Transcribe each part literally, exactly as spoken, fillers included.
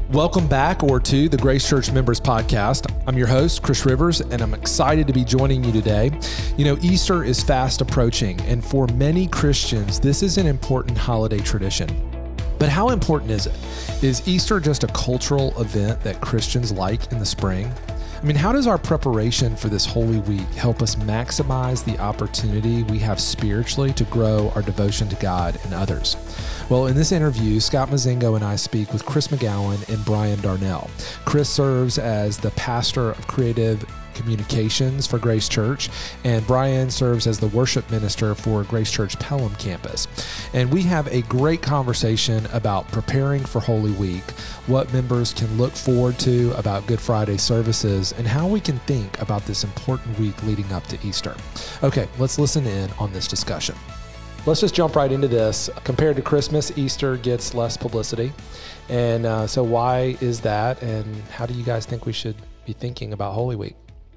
Welcome back or to the Grace Church Members Podcast. I'm your host, Chris Rivers, and I'm excited to be joining you today. You know, Easter is fast approaching, and for many Christians, this is an important holiday tradition. But how important is it? Is Easter just a cultural event that Christians like in the spring? I mean, how does our preparation for this Holy Week help us maximize the opportunity we have spiritually to grow our devotion to God and others? Well, in this interview, Scott Mazingo and I speak with Chris McGowan and Brian Darnell. Chris serves as the pastor of creative communications for Grace Church, and Brian serves as the worship minister for Grace Church Pelham campus. And we have a great conversation about preparing for Holy Week, what members can look forward to about Good Friday services, and how we can think about this important week leading up to Easter. Okay, let's listen in on this discussion. Let's just jump right into this. Compared to Christmas, Easter gets less publicity. And uh, so why is that? And how do you guys think we should be thinking about Holy Week?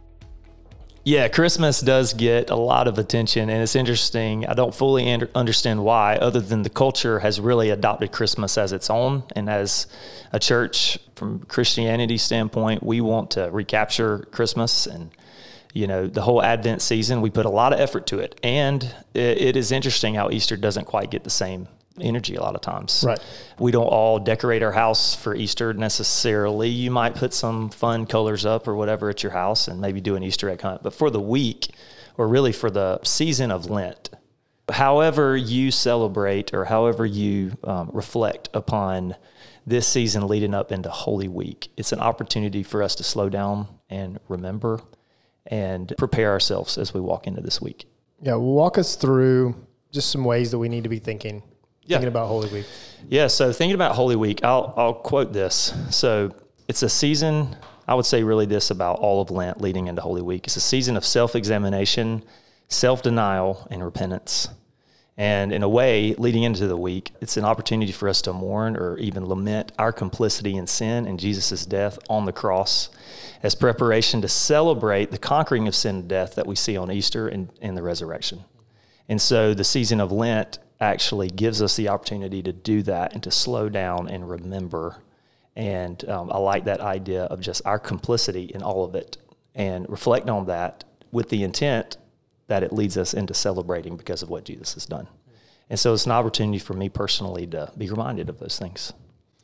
Yeah, Christmas does get a lot of attention, and it's interesting. I don't fully under, understand why, other than the culture has really adopted Christmas as its own. And as a church, from Christianity standpoint, we want to recapture Christmas. And, you know, the whole Advent season, we put a lot of effort to it. And it, it is interesting how Easter doesn't quite get the same energy a lot of times. Right. We don't all decorate our house for Easter necessarily. You might put some fun colors up or whatever at your house and maybe do an Easter egg hunt. But for the week, or really for the season of Lent, however you celebrate or however you um, reflect upon this season leading up into Holy Week, it's an opportunity for us to slow down and remember and prepare ourselves as we walk into this week. Yeah, walk us through just some ways that we need to be thinking. Yeah. Thinking about Holy Week. Yeah, so thinking about Holy Week, I'll I'll quote this. So it's a season, I would say really this about all of Lent leading into Holy Week. It's a season of self-examination, self-denial, and repentance. And in a way, leading into the week, it's an opportunity for us to mourn or even lament our complicity in sin and Jesus' death on the cross as preparation to celebrate the conquering of sin and death that we see on Easter and, and the resurrection. And so the season of Lent actually gives us the opportunity to do that and to slow down and remember. And um, I like that idea of just our complicity in all of it and reflect on that with the intent that it leads us into celebrating because of what Jesus has done. And so it's an opportunity for me personally to be reminded of those things.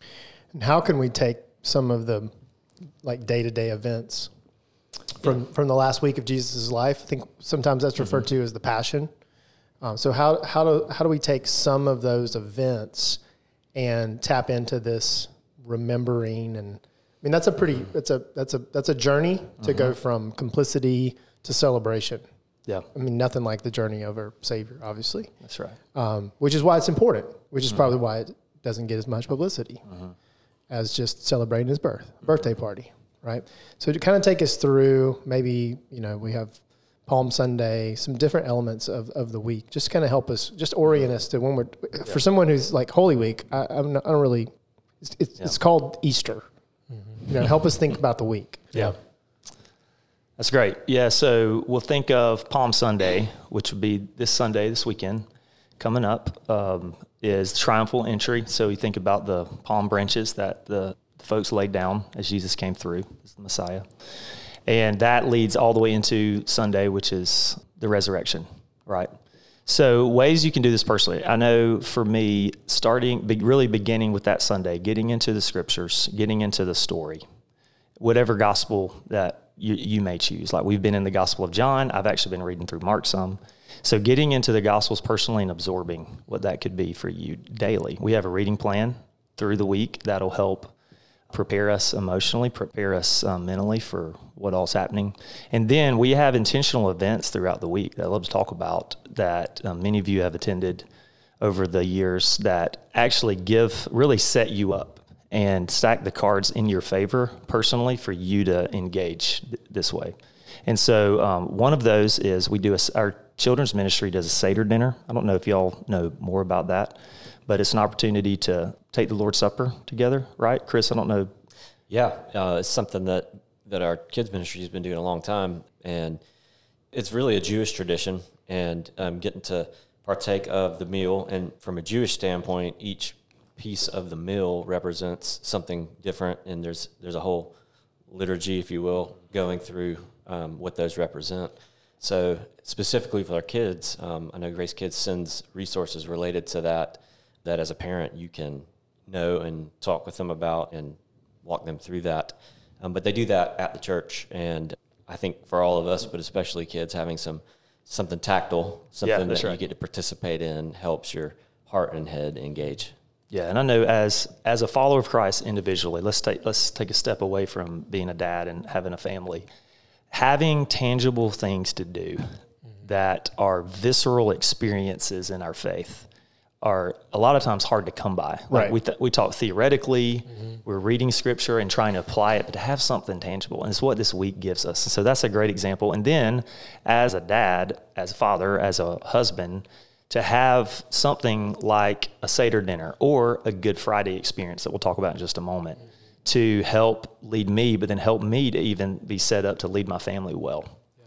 And how can we take some of the like day-to-day events from, yeah. from the last week of Jesus' life? I think sometimes that's referred mm-hmm. to as the Passion. Um, so how how do how do we take some of those events and tap into this remembering? And I mean that's a pretty that's a that's a that's a journey to mm-hmm. go from complicity to celebration. Yeah, I mean nothing like the journey of our Savior, obviously. That's right. Um, which is why it's important. Which is mm-hmm. probably why it doesn't get as much publicity mm-hmm. as just celebrating his birth, mm-hmm. birthday party, right? So to kind of take us through, maybe you know we have Palm Sunday, some different elements of, of the week, just kind of help us, just orient us to when we're, yeah. for someone who's like Holy Week, I, I'm not, I don't really, it's, it's, yeah. it's called Easter. Mm-hmm. You know, help us think about the week. Yeah. That's great. Yeah. So we'll think of Palm Sunday, which would be this Sunday, this weekend coming up, um, is triumphal entry. So you think about the palm branches that the, the folks laid down as Jesus came through as the Messiah. And that leads all the way into Sunday, which is the resurrection, right? So ways you can do this personally. I know for me, starting, be, really beginning with that Sunday, getting into the scriptures, getting into the story, whatever gospel that you, you may choose. Like we've been in the Gospel of John. I've actually been reading through Mark some. So getting into the Gospels personally and absorbing what that could be for you daily. We have a reading plan through the week that'll help prepare us emotionally, prepare us um, mentally for what all's happening. And then we have intentional events throughout the week that I love to talk about that um, many of you have attended over the years that actually give, really set you up and stack the cards in your favor personally for you to engage th- this way. And so um, one of those is we do a, our children's ministry does a Seder dinner. I don't know if y'all know more about that, but it's an opportunity to take the Lord's Supper together, right? Chris, I don't know. Yeah, uh, it's something that, that our kids ministry has been doing a long time, and it's really a Jewish tradition, and um, getting to partake of the meal, and from a Jewish standpoint, each piece of the meal represents something different, and there's there's a whole liturgy, if you will, going through um, what those represent. So specifically for our kids, um, I know Grace Kids sends resources related to that, that as a parent you can know and talk with them about and walk them through that. Um, but they do that at the church, and I think for all of us, but especially kids, having some something tactile, something Yeah, that's that right. you get to participate in helps your heart and head engage. Yeah, and I know as as a follower of Christ individually, let's take let's take a step away from being a dad and having a family. Having tangible things to do that are visceral experiences in our faith are a lot of times hard to come by. Like Right. we th- we talk theoretically, we're reading scripture and trying to apply it, but to have something tangible, and it's what this week gives us. So that's a great example. And then as a dad, as a father, as a husband, to have something like a Seder dinner or a Good Friday experience that we'll talk about in just a moment to help lead me, but then help me to even be set up to lead my family well.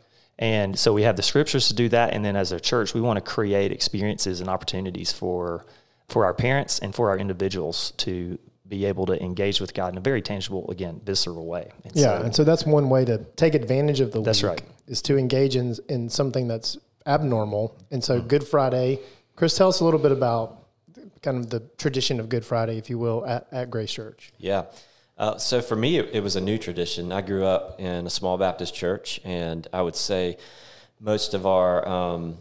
And so we have the scriptures to do that. And then as a church, we want to create experiences and opportunities for for our parents and for our individuals to be able to engage with God in a very tangible, again, visceral way. And Yeah, so, and so that's one way to take advantage of the That's week right. is to engage in in something that's abnormal. And Mm-hmm. so Good Friday, Chris, tell us a little bit about kind of the tradition of Good Friday, if you will, at, at Grace Church. Yeah. Uh, so for me, it, it was a new tradition. I grew up in a small Baptist church, and I would say most of our um,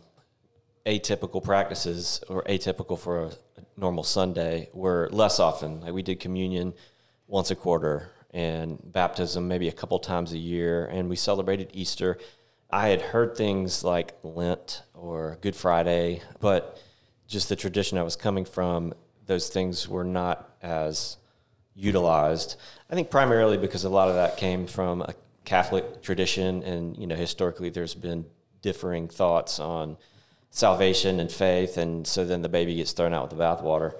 atypical practices, or atypical for a, a normal Sunday, were less often. Like we did communion once a quarter, and baptism maybe a couple times a year, and we celebrated Easter. I had heard things like Lent or Good Friday, but just the tradition I was coming from, those things were not as utilized. I think primarily because a lot of that came from a Catholic tradition, and you know historically there's been differing thoughts on salvation and faith, and so then the baby gets thrown out with the bathwater.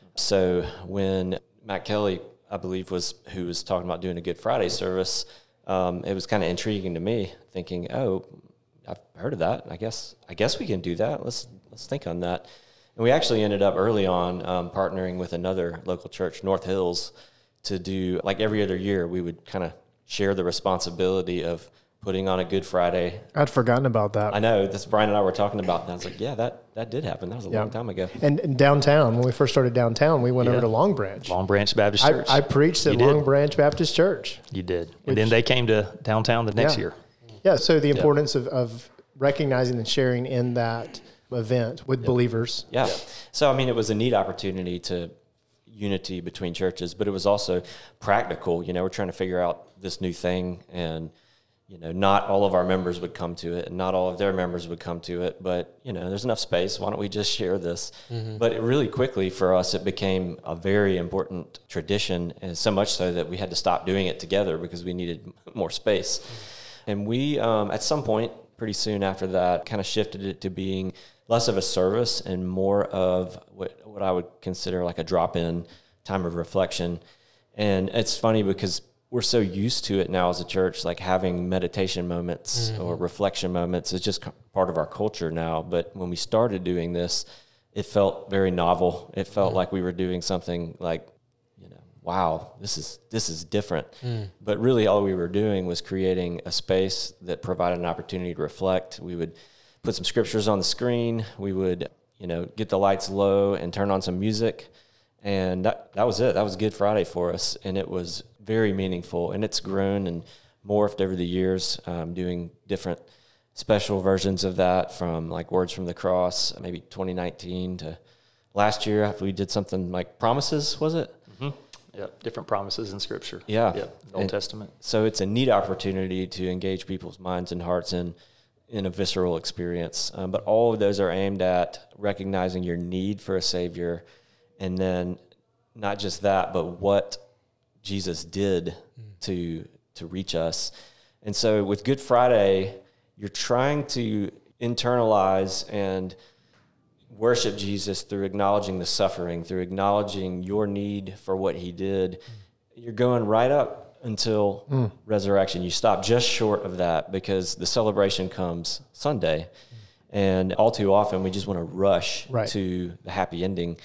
So when Matt Kelly, I believe, was who was talking about doing a Good Friday service, um, it was kind of intriguing to me, thinking, oh, I've heard of that. I guess I guess we can do that. Let's let's think on that. And we actually ended up early on um, partnering with another local church, North Hills, to do, like every other year, we would kind of share the responsibility of putting on a Good Friday. I'd forgotten about that. I know, this Brian and I were talking about that. I was like, yeah, that, that did happen. That was a Yeah. long time ago. And, and downtown, when we first started downtown, we went Yeah. over to Long Branch. Long Branch Baptist I, Church. I preached at You did. Long Branch Baptist Church. You did. And then they came to downtown the next Yeah. year. Yeah, so the importance of, of recognizing and sharing in that event with believers. Yeah. So, I mean, it was a neat opportunity to unity between churches, but it was also practical. You know, we're trying to figure out this new thing, and, you know, not all of our members would come to it, and not all of their members would come to it, but, you know, there's enough space. Why don't we just share this? Mm-hmm. But it really quickly for us, it became a very important tradition, and so much so that we had to stop doing it together because we needed more space. Mm-hmm. And we, um, at some point, pretty soon after that, kind of shifted it to being less of a service and more of what, what I would consider like a drop-in time of reflection. And it's funny because we're so used to it now as a church, like having meditation moments mm-hmm. or reflection moments. It's just part of our culture now. But when we started doing this, it felt very novel. It felt mm-hmm. like we were doing something like, you know, wow, this is this is different. Mm. But really all we were doing was creating a space that provided an opportunity to reflect. We would put some scriptures on the screen. We would, you know, get the lights low and turn on some music. And that, that was it. That was Good Friday for us. And it was very meaningful. And it's grown and morphed over the years, um, doing different special versions of that, from like Words from the Cross, maybe twenty nineteen to last year. We did something like Promises, was it? Mm-hmm. Yeah, different promises in Scripture. Yeah. Yeah, Old and Testament. So it's a neat opportunity to engage people's minds and hearts in in a visceral experience. Um, but all of those are aimed at recognizing your need for a Savior, and then not just that, but what Jesus did mm. to to reach us. And so with Good Friday, you're trying to internalize and worship Jesus through acknowledging the suffering, through acknowledging your need for what he did. Mm. You're going right up until mm. resurrection. You stop just short of that because the celebration comes Sunday. Mm. And all too often we just want to rush right. to the happy ending.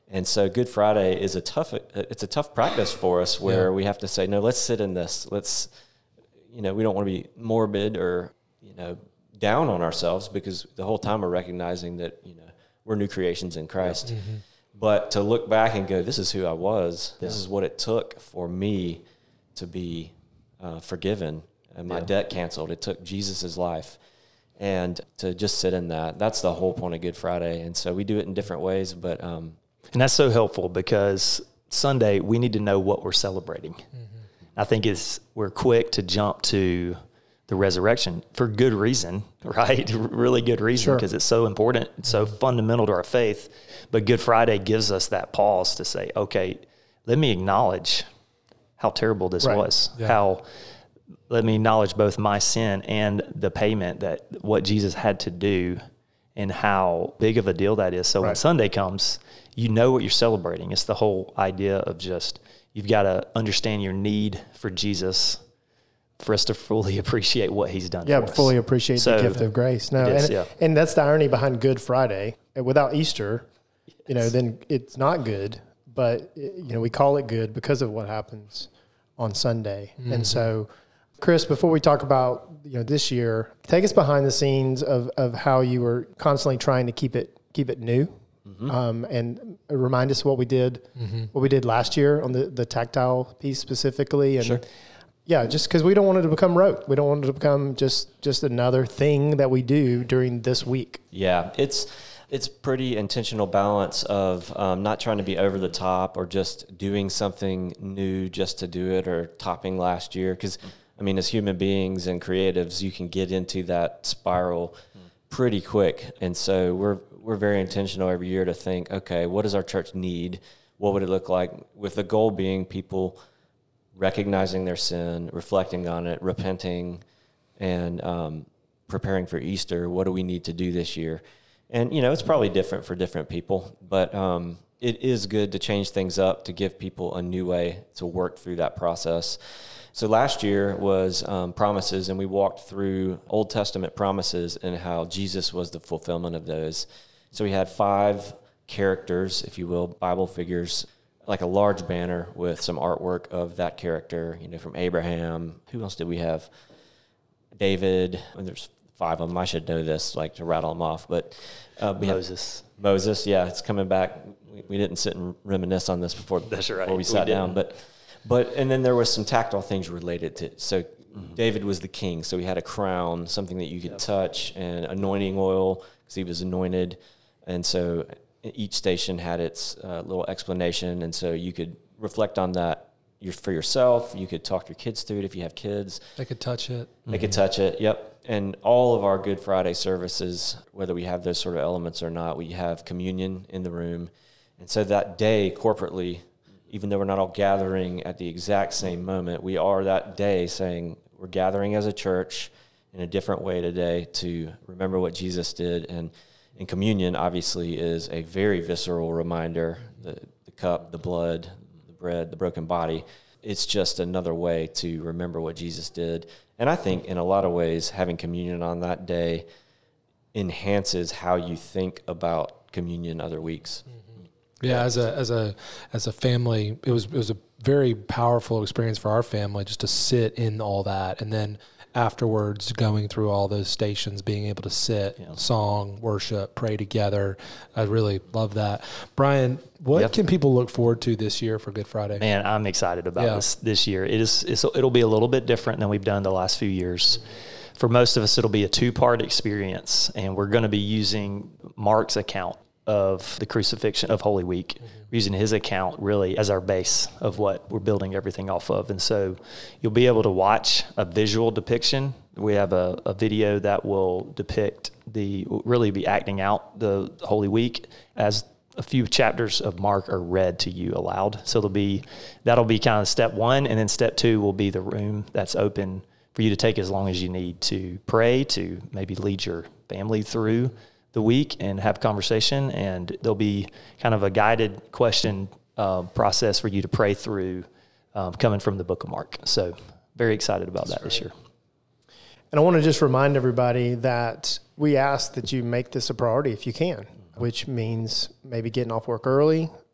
And so Good Friday is a tough, it's a tough practice for us where yeah. we have to say, no, let's sit in this. Let's, you know, we don't want to be morbid or, you know, down on ourselves, because the whole time we're recognizing that, you know, we're new creations in Christ. Mm-hmm. But to look back and go, this is who I was. This yeah. is what it took for me to be uh, forgiven and my yeah. debt canceled. It took Jesus's life. And to just sit in that, that's the whole point of Good Friday. And so we do it in different ways, but, um, and that's so helpful, because Sunday, we need to know what we're celebrating. Mm-hmm. I think it's, we're quick to jump to the resurrection for good reason, right? Really good reason, because sure. it's so important. It's so fundamental to our faith. But Good Friday gives us that pause to say, okay, let me acknowledge how terrible this right. was. Yeah. How, let me acknowledge both my sin and the payment that what Jesus had to do, and how big of a deal that is. So right. when Sunday comes, you know what you're celebrating. It's the whole idea of just, you've got to understand your need for Jesus for us to fully appreciate what he's done yeah, for us. fully appreciate so, the gift of grace. No, is, and, yeah. and that's the irony behind Good Friday. Without Easter, yes. you know, then it's not good, but, you know, we call it good because of what happens on Sunday. Mm-hmm. And so, Chris, before we talk about, you know, this year, take us behind the scenes of, of how you were constantly trying to keep it keep it new, mm-hmm. um, and remind us what we did mm-hmm. what we did last year on the, the tactile piece specifically, and sure. yeah, just because we don't want it to become rote, we don't want it to become just just another thing that we do during this week. Yeah, it's it's pretty intentional balance of um, not trying to be over the top or just doing something new just to do it, or topping last year, because. I mean, as human beings and creatives, you can get into that spiral pretty quick. And so we're we're very intentional every year to think, okay, what does our church need? What would it look like? With the goal being people recognizing their sin, reflecting on it, repenting, and um, preparing for Easter. What do we need to do this year? And, you know, it's probably different for different people, but um, it is good to change things up, to give people a new way to work through that process. So last year was um, promises, and we walked through Old Testament promises and how Jesus was the fulfillment of those. So we had five characters, if you will, Bible figures, like a large banner with some artwork of that character, you know, from Abraham. Who else did we have? David. And there's five of them. I should know this, like to rattle them off. But uh, we Moses. Moses, yeah, it's coming back. We, we didn't sit and reminisce on this before, That's right. before we sat we down, but... But, and then there was some tactile things related to it. So mm-hmm. David was the king, so he had a crown, something that you could yep. touch, and anointing oil, because he was anointed. And so each station had its uh, little explanation, and so you could reflect on that for yourself. You could talk to your kids through it if you have kids. They could touch it. They mm-hmm. could touch it, yep. And all of our Good Friday services, whether we have those sort of elements or not, we have communion in the room. And so that day, corporately, even though we're not all gathering at the exact same moment, we are that day saying we're gathering as a church in a different way today to remember what Jesus did. And, and communion, obviously, is a very visceral reminder, the, the cup, the blood, the bread, the broken body. It's just another way to remember what Jesus did. And I think in a lot of ways, having communion on that day enhances how you think about communion other weeks. Mm-hmm. Yeah, as a as a as a family, it was it was a very powerful experience for our family just to sit in all that, and then afterwards going through all those stations, being able to sit, yeah. song, worship, pray together. I really love that. Brian, what yep. can people look forward to this year for Good Friday? Man, I'm excited about yeah. this this year. It is it's, it'll be a little bit different than we've done the last few years. For most of us, it'll be a two-part experience, and we're going to be using Mark's account of the crucifixion of Holy Week, mm-hmm. using his account really as our base of what we're building everything off of. And so you'll be able to watch a visual depiction. We have a, a video that will depict the, really be acting out the Holy Week as a few chapters of Mark are read to you aloud. So there'll be, that'll be kind of step one. And then step two will be the room that's open for you to take as long as you need to pray, to maybe lead your family through the week and have conversation, and there'll be kind of a guided question uh, process for you to pray through um, coming from the book of Mark. So very excited about That's that great. This year. And I want to just remind everybody that we ask that you make this a priority if you can, which means maybe getting off work early,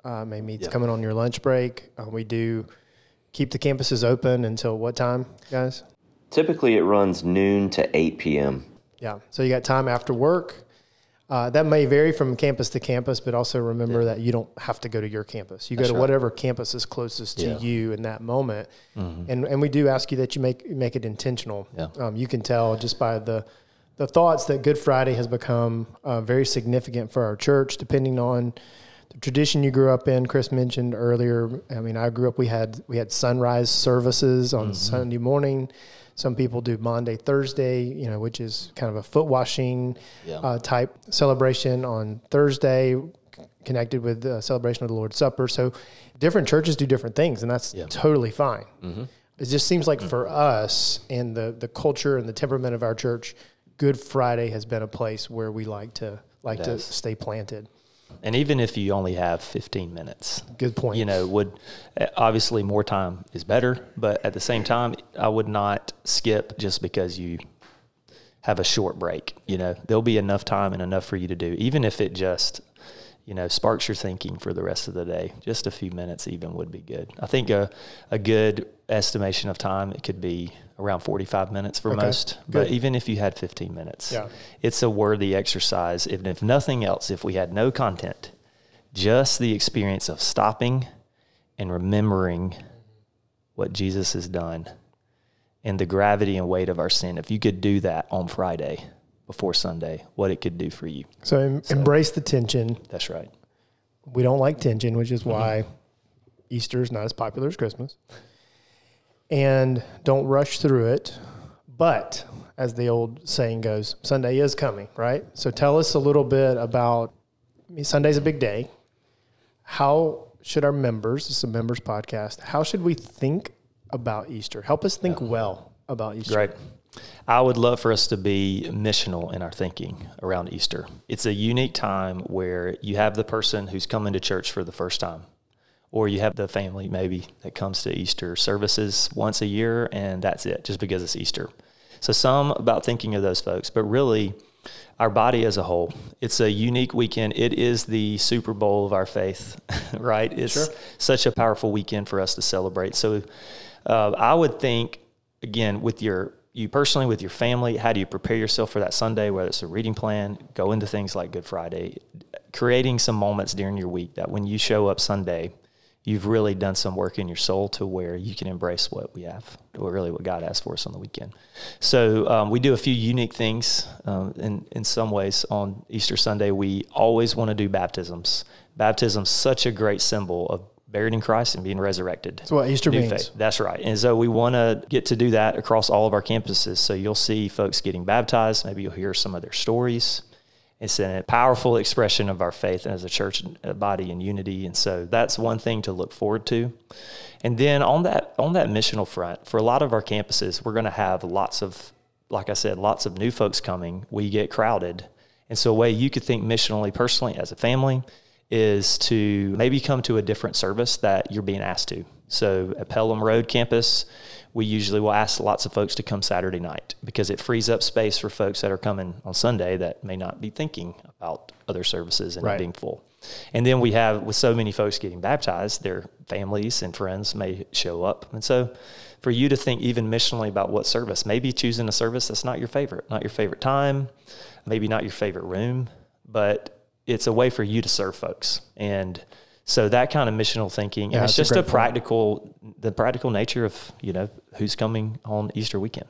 Uh, maybe it's Yeah. coming on your lunch break. Uh, we do keep the campuses open until what time, guys? Typically, it runs noon to eight p.m. Yeah. So you got time after work. Uh, that may vary from campus to campus, but also remember yeah. that you don't have to go to your campus. You That's go to right. whatever campus is closest to yeah. you in that moment. Mm-hmm. And and we do ask you that you make make it intentional. Yeah. Um, you can tell just by the the thoughts that Good Friday has become uh, very significant for our church, depending on the tradition you grew up in. Chris mentioned earlier. I mean, I grew up. We had we had sunrise services on mm-hmm. Sunday morning. Some people do Maundy, Thursday, you know, which is kind of a foot washing yeah. uh, type celebration on Thursday, connected with the celebration of the Lord's Supper. So different churches do different things, and that's yeah. totally fine. Mm-hmm. It just seems like for us and the the culture and the temperament of our church, Good Friday has been a place where we like to like to stay planted. And even if you only have fifteen minutes, good point. You know, would obviously more time is better, but at the same time, I would not skip just because you have a short break. You know, there'll be enough time and enough for you to do, even if it just, you know, sparks your thinking for the rest of the day. Just a few minutes even would be good. I think a a good estimation of time, it could be around forty-five minutes for okay. most. Good. But even if you had fifteen minutes, yeah. it's a worthy exercise. If, if nothing else, if we had no content, just the experience of stopping and remembering what Jesus has done and the gravity and weight of our sin, if you could do that on Friday before Sunday, what it could do for you. So, em- so embrace the tension. That's right. We don't like tension, which is why mm-hmm. Easter is not as popular as Christmas. And don't rush through it. But as the old saying goes, Sunday is coming, right? So tell us a little bit about, I mean, Sunday's a big day. How should our members, this is a members podcast, how should we think about Easter? Help us think yeah. well about Easter. Great. I would love for us to be missional in our thinking around Easter. It's a unique time where you have the person who's coming to church for the first time, or you have the family maybe that comes to Easter services once a year, and that's it, just because it's Easter. So some about thinking of those folks, but really our body as a whole. It's a unique weekend. It is the Super Bowl of our faith, right? It's sure. such a powerful weekend for us to celebrate. So uh, I would think, again, with your you personally, with your family, how do you prepare yourself for that Sunday, whether it's a reading plan, go into things like Good Friday, creating some moments during your week that when you show up Sunday, you've really done some work in your soul to where you can embrace what we have, or really what God has for us on the weekend. So um, we do a few unique things um, in, in some ways on Easter Sunday. We always want to do baptisms. Baptism's such a great symbol of buried in Christ and being resurrected. That's what Easter New means. Faith. That's right. And so we want to get to do that across all of our campuses. So you'll see folks getting baptized. Maybe you'll hear some of their stories. It's a powerful expression of our faith as a church a body in unity. And so that's one thing to look forward to. And then on that on that missional front, for a lot of our campuses, we're going to have lots of, like I said, lots of new folks coming. We get crowded. And so a way you could think missionally personally as a family is to maybe come to a different service that you're being asked to. So at Pelham Road campus, we usually will ask lots of folks to come Saturday night because it frees up space for folks that are coming on Sunday that may not be thinking about other services and right. it being full. And then we have, with so many folks getting baptized, their families and friends may show up. And so for you to think even missionally about what service, maybe choosing a service that's not your favorite, not your favorite time, maybe not your favorite room, but it's a way for you to serve folks. And so that kind of missional thinking, yeah, and it's just a, a practical, point. the practical nature of, you know, who's coming on Easter weekend.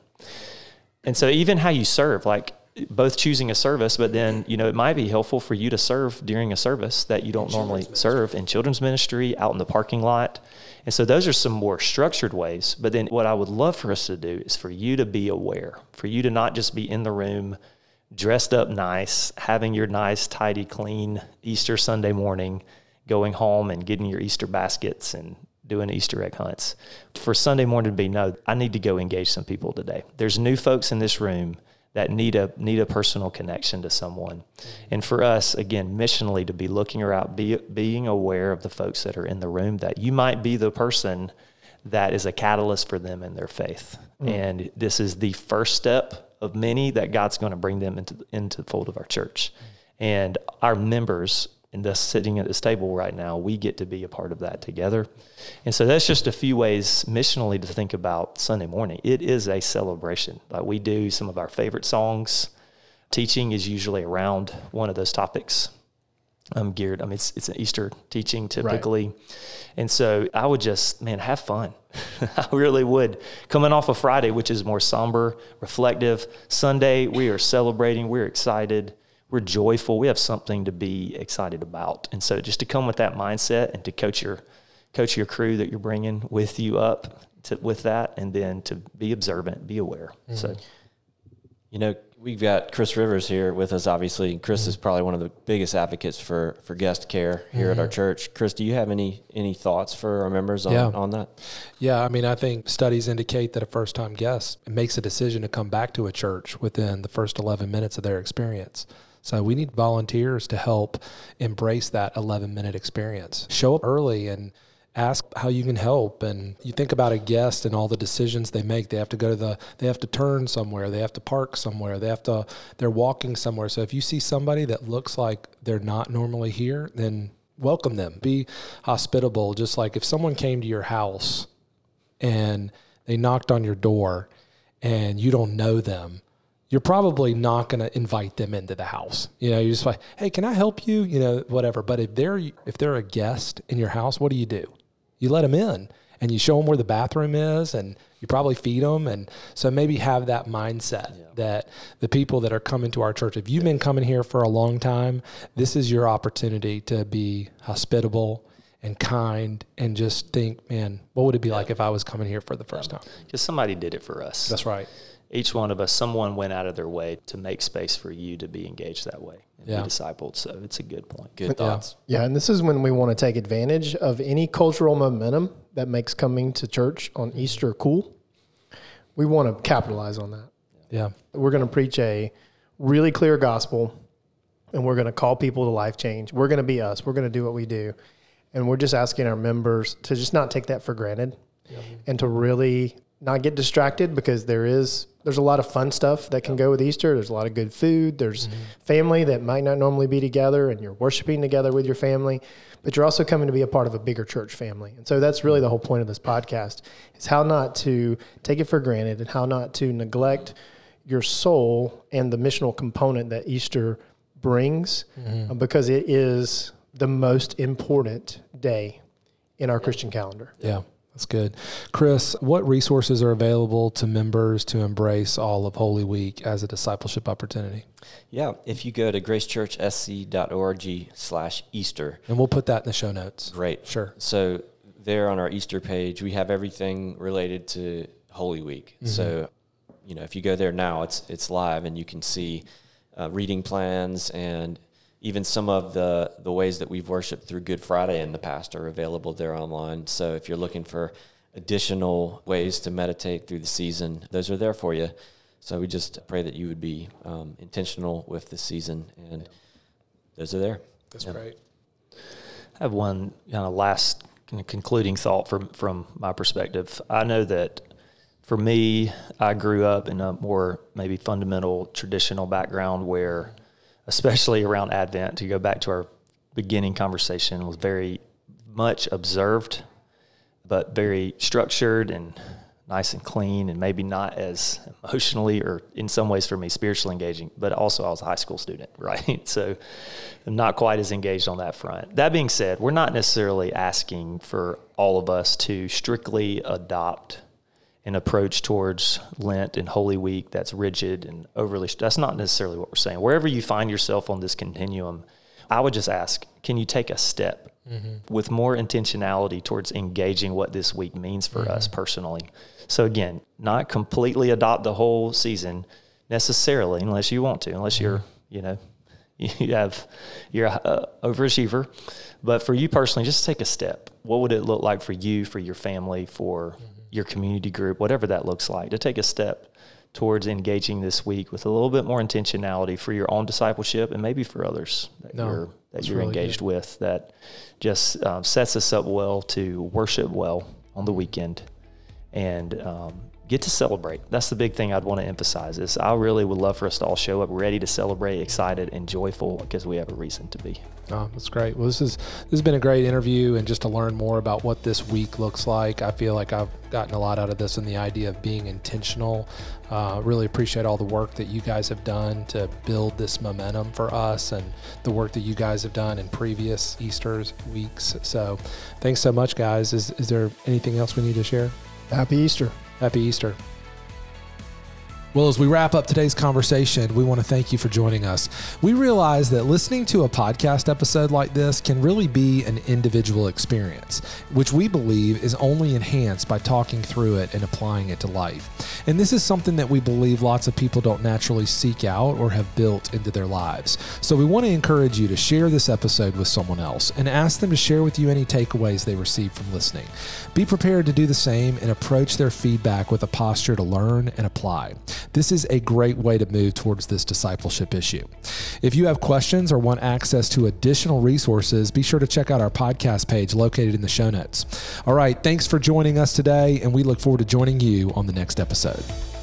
And so even how you serve, like both choosing a service, but then, you know, it might be helpful for you to serve during a service that you don't normally serve in children's ministry, out in the parking lot. And so those are some more structured ways. But then what I would love for us to do is for you to be aware, for you to not just be in the room dressed up nice, having your nice, tidy, clean Easter Sunday morning, going home and getting your Easter baskets and doing Easter egg hunts. For Sunday morning to be, no, I need to go engage some people today. There's new folks in this room that need a need a personal connection to someone. And for us, again, missionally, to be looking around, be, being aware of the folks that are in the room, that you might be the person that is a catalyst for them in their faith. Mm. And this is the first step of many that God's going to bring them into into the fold of our church. And our members and us sitting at this table right now, we get to be a part of that together. And so that's just a few ways missionally to think about Sunday morning. It is a celebration. Like, we do some of our favorite songs. Teaching is usually around one of those topics. I'm geared. I mean, it's it's an Easter teaching typically. Right. And so I would just, man, have fun. I really would. Coming off of Friday, which is more somber, reflective. Sunday, we are celebrating. We're excited. We're joyful. We have something to be excited about. And so just to come with that mindset and to coach your coach your crew that you're bringing with you up to, with that, and then to be observant, be aware. Mm-hmm. So, you know, we've got Chris Rivers here with us, obviously. Chris mm-hmm. is probably one of the biggest advocates for, for guest care here mm-hmm. at our church. Chris, do you have any any thoughts for our members on, yeah. on that? Yeah, I mean, I think studies indicate that a first-time guest makes a decision to come back to a church within the first eleven minutes of their experience. So we need volunteers to help embrace that eleven-minute experience. Show up early and ask how you can help. And you think about a guest and all the decisions they make. They have to go to the, they have to turn somewhere. They have to park somewhere. They have to, they're walking somewhere. So if you see somebody that looks like they're not normally here, then welcome them. Be hospitable. Just like if someone came to your house and they knocked on your door and you don't know them, you're probably not going to invite them into the house. You know, you're just like, hey, can I help you? You know, whatever. But if they're, if they're a guest in your house, what do you do? You let them in and you show them where the bathroom is, and you probably feed them. And so maybe have that mindset yeah. that the people that are coming to our church, if you've been coming here for a long time, this is your opportunity to be hospitable and kind, and just think, man, what would it be yeah. like if I was coming here for the first yeah. time? Because somebody did it for us. That's right. Each one of us, someone went out of their way to make space for you to be engaged that way and yeah. be discipled. So it's a good point. Good thoughts. Yeah. yeah, and this is when we want to take advantage of any cultural momentum that makes coming to church on Easter cool. We want to capitalize on that. Yeah. We're going to preach a really clear gospel, and we're going to call people to life change. We're going to be us. We're going to do what we do. And we're just asking our members to just not take that for granted yeah. and to really not get distracted, because there is there's a lot of fun stuff that can go with Easter. There's a lot of good food. There's mm-hmm. family that might not normally be together, and you're worshiping together with your family, but you're also coming to be a part of a bigger church family. And so that's really the whole point of this podcast, is how not to take it for granted and how not to neglect your soul and the missional component that Easter brings, mm-hmm. because it is the most important day in our Christian calendar. Yeah. That's good. Chris, what resources are available to members to embrace all of Holy Week as a discipleship opportunity? Yeah, if you go to gracechurchsc.org slash Easter. And we'll put that in the show notes. Great. Sure. So there on our Easter page, we have everything related to Holy Week. Mm-hmm. So, you know, if you go there now, it's it's live, and you can see uh, reading plans, and even some of the, the ways that we've worshiped through Good Friday in the past are available there online. So if you're looking for additional ways to meditate through the season, those are there for you. So we just pray that you would be um, intentional with the season, and those are there. That's yeah. great. I have one kind of last kind of concluding thought from, from my perspective. I know that for me, I grew up in a more maybe fundamental traditional background where, especially around Advent, to go back to our beginning conversation, was very much observed, but very structured and nice and clean, and maybe not as emotionally, or in some ways for me, spiritually engaging. But also I was a high school student, right? So I'm not quite as engaged on that front. That being said, we're not necessarily asking for all of us to strictly adopt an approach towards Lent and Holy Week that's rigid and overly, that's not necessarily what we're saying. Wherever you find yourself on this continuum, I would just ask, can you take a step mm-hmm. with more intentionality towards engaging what this week means for mm-hmm. us personally? So again, not completely adopt the whole season necessarily, unless you want to, unless mm-hmm. you're, you know, you have, you're a overachiever. But for you personally, just take a step. What would it look like for you, for your family, for mm-hmm. your community group, whatever that looks like, to take a step towards engaging this week with a little bit more intentionality for your own discipleship, and maybe for others that no, you're that you're really engaged good. with, that just um, sets us up well to worship well on the weekend, and um, get to celebrate. That's the big thing I'd want to emphasize is I really would love for us to all show up ready to celebrate, excited and joyful because we have a reason to be. Oh, that's great. Well, this is this has been a great interview, and just to learn more about what this week looks like. I feel like I've gotten a lot out of this, and the idea of being intentional. Uh, really appreciate all the work that you guys have done to build this momentum for us, and the work that you guys have done in previous Easter weeks. So, thanks so much, guys. Is is there anything else we need to share? Happy Easter. Happy Easter. Well, as we wrap up today's conversation, we want to thank you for joining us. We realize that listening to a podcast episode like this can really be an individual experience, which we believe is only enhanced by talking through it and applying it to life. And this is something that we believe lots of people don't naturally seek out or have built into their lives. So we want to encourage you to share this episode with someone else and ask them to share with you any takeaways they received from listening. Be prepared to do the same and approach their feedback with a posture to learn and apply. This is a great way to move towards this discipleship issue. If you have questions or want access to additional resources, be sure to check out our podcast page located in the show notes. All right, thanks for joining us today, and we look forward to joining you on the next episode.